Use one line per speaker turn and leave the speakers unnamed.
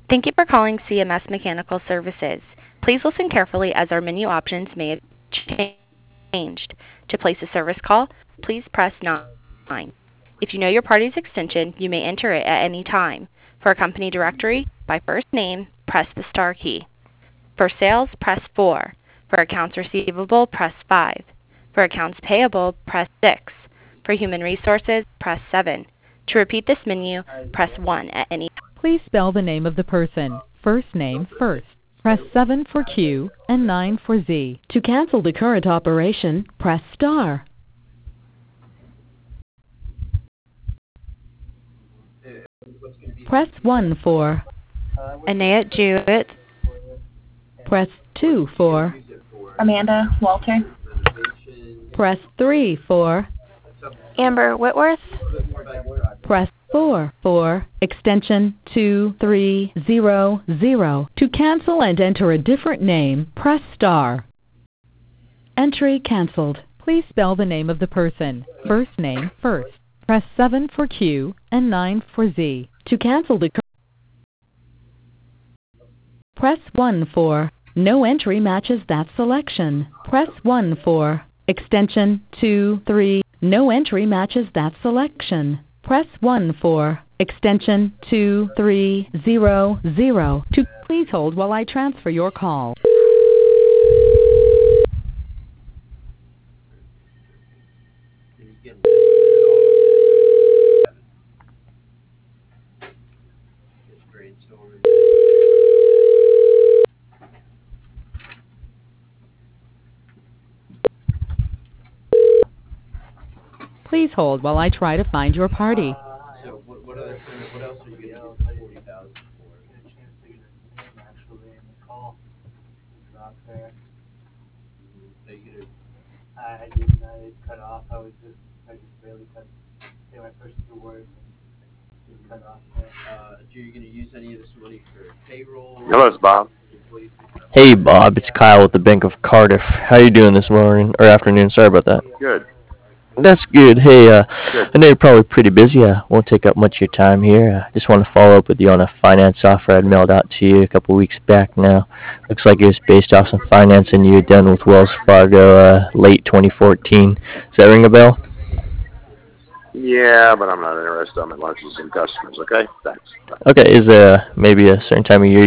Thank you for calling CMS Mechanical Services. Please listen carefully as our menu options may have changed. To place a service call, please press 9. If you know your party's extension, you may enter it at any time. For a company directory, by first name, press the star key. For sales, press 4. For accounts receivable, press 5. For accounts payable, press 6. For human resources, press 7. To repeat this menu, press 1 at any time.
Please spell the name of the person. First name first. Press 7 for Q and 9 for Z. To cancel the current operation, press star. Press 1 for.
Annette Jewett.
Press 2 for.
Amanda Walter.
Press 3 for.
Amber Whitworth.
Press 4 for extension 2300. To cancel and enter a different name, press star. Entry canceled. Please spell the name of the person. First name first. Press 7 for Q and 9 for Z. To cancel the press 1 for. No entry matches that selection. Press 1 for extension 23. No entry matches that selection. Press 1 for extension 2300. To please hold while I transfer your call. Please hold while I try to find your party.
So what else are you going to use the 40,000 for?
I didn't. I cut off. I just barely cut. Say my first 2 words and just cut off.
Are you going to use any of this money for payroll?
Hello, it's Bob.
Hey Bob, it's Kyle with the Bank of Cardiff. How you doing this morning or afternoon? Sorry about that.
Good.
That's good. Hey,
Good.
I know you're probably pretty busy. I won't take up much of your time here. I just want to follow up with you on a finance offer I'd mailed out to you a couple weeks back now. Looks like it was based off some financing you had done with Wells Fargo late 2014. Does that ring a bell?
Yeah, but I'm not interested. I'm in lunches and customers, okay? Thanks.
Okay, is there maybe a certain time of year